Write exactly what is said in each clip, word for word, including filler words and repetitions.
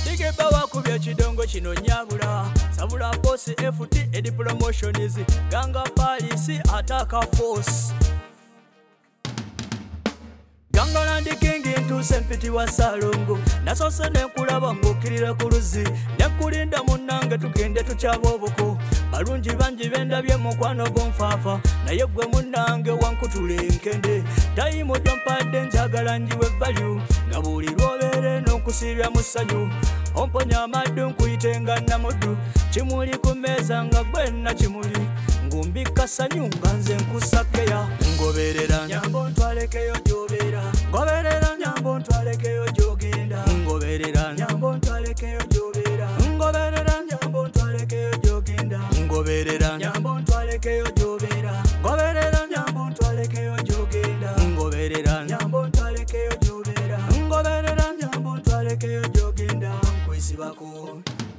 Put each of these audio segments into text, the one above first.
Bige bawa kubya kidongo kino nyabula sabula boss F T edi promotion is ganga police attack force Ganga Land King into Sempiti wa Salongo nasose nekulaba ngokirira ku luzi nekulinda munnange tugende tukyaboboko balungi bangi bendabye mukwano gonfafa naye gwe munnange wankutule nkende tayimu gyompadde njagala njiwe value nga buli lwobeere n'okusirya mu ssanyu omponya amaddu nkuyitenga namuddu kimuli ku mmeeza nga gwenna kimuli ngumbika ssanyu nga nze nkusakeya ngoberera nyambo ntwalekeyo gy'obeera ngoberera nyambo ntwalekeyo gy'ogenda ngoberera nyambo ntwalekeyo gy'obeera ngoberera nyambo ntwalekeyo gy'ogenda ngoberera nyambo ntwalekeyo gy'obeera ngoberera nyambo ntwalekeyo gy'ogenda ngoberera nyambo ntwalekeyo gy'obeera ngoberera nyambo ntwalekeyo gy'ogenda nkwisibako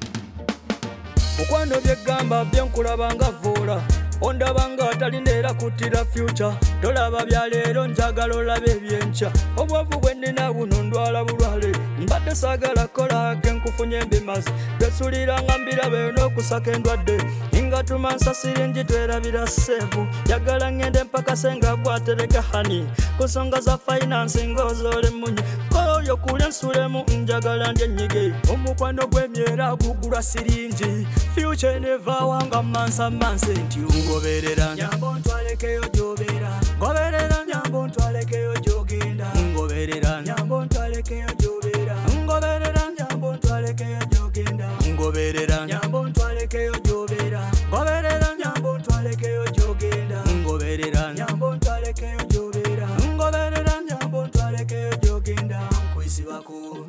mukwano byegamba byenkulaba nga voola ondabanga atalinera kutira future tolaba bya leero njagala olabe ebyenkya obwavu bwe nnina buno ndwala bulwale mbadde saagala kola kenkufunye mbimazi twesulira nga mbirabe n'okusaka endwadde ingatuma nsasire njitwerabira seevu jagala ngende mpaka senga gwatereka hani ku nsonga za finance ng'ozoole munye koyo kulya nsulemu njagala ndye nnyige omukwano gw'emyera gugulwa siringi future neva wanga mansa manse nti ngoberera nyambo ntwalekeyo gy'obeera ngoberera nyambo ntwalekeyo gy'ogenda ngoberera nyambo ntwalekeyo gy'obeera ngoberera nyambo ntwalekeyo gy'ogenda ngoberera nyambo ntwalekeyo gy'obeera ngoberera nyambo ntwalekeyo gy'ogenda ngoberera nyambo ntwalekeyo gy'obeera ngoberera nyambo ntwalekeyo gy'ogenda nkwisibako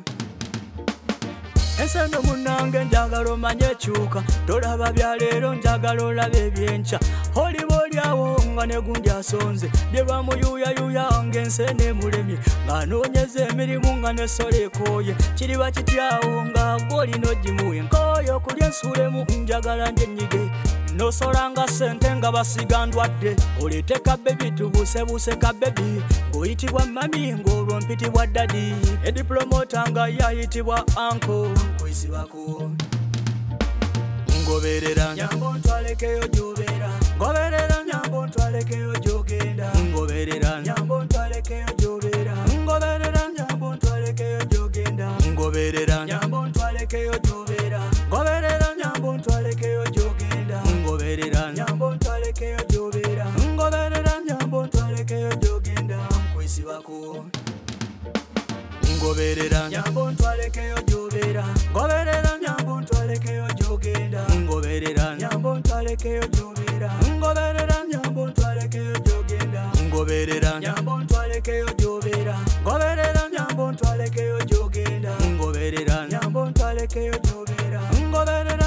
ensendo munnange njagala omanye ekyuka tolaba bya leero njagala olabe ebyenkya oliba olyawo nga negundi asonze bye bamuyuyayuya ng'enseene emulemye ng'anoonyeza emirimu nga n'essola ekooye kiriba kityawo nga gw'olina ogimuwe nkooyo okulya ensuulemu njagala ndye nnyige nosolanga sente nga basiga ndwadde oleete kabebi tubuusebuuse kabebi ng'oyitibwa mami ng'olwo mpitibwa dadi edipromota nga yayitibwa anko nkwisibako ngoberera nyambo ntwalekeyo gy'obeera ngoberera nyambo ntwalekeyo gy'ogenda ngoberera nyambo ntwalekeyo gy'obeera ngoberera nyambo ntwalekeyo gy'ogenda ngoberera nyambo ntwalekeyo gy'obeera ngoberera nyambo ntwalekeyo gy'ogenda ngoberera nyambo ntwalekeyo gy'obeera ngoberera nyambo ntwalekeyo gy'ogenda nkwisibako ngoberera nyambo ntwalekeyo gy'obeera ngoberera nyambo ntwalekeyo gy'ogenda ngoberera nyambo ntwalekeyo gy'obeera ngoberera nyambo ntwalekeyo gy'ogenda ngoberera nyambo ntwalekeyo gy'obeera ngoberera nyambo ntwalekeyo gy'ogenda ngoberera nyambo ntwalekeyo gy'obeera ngoberera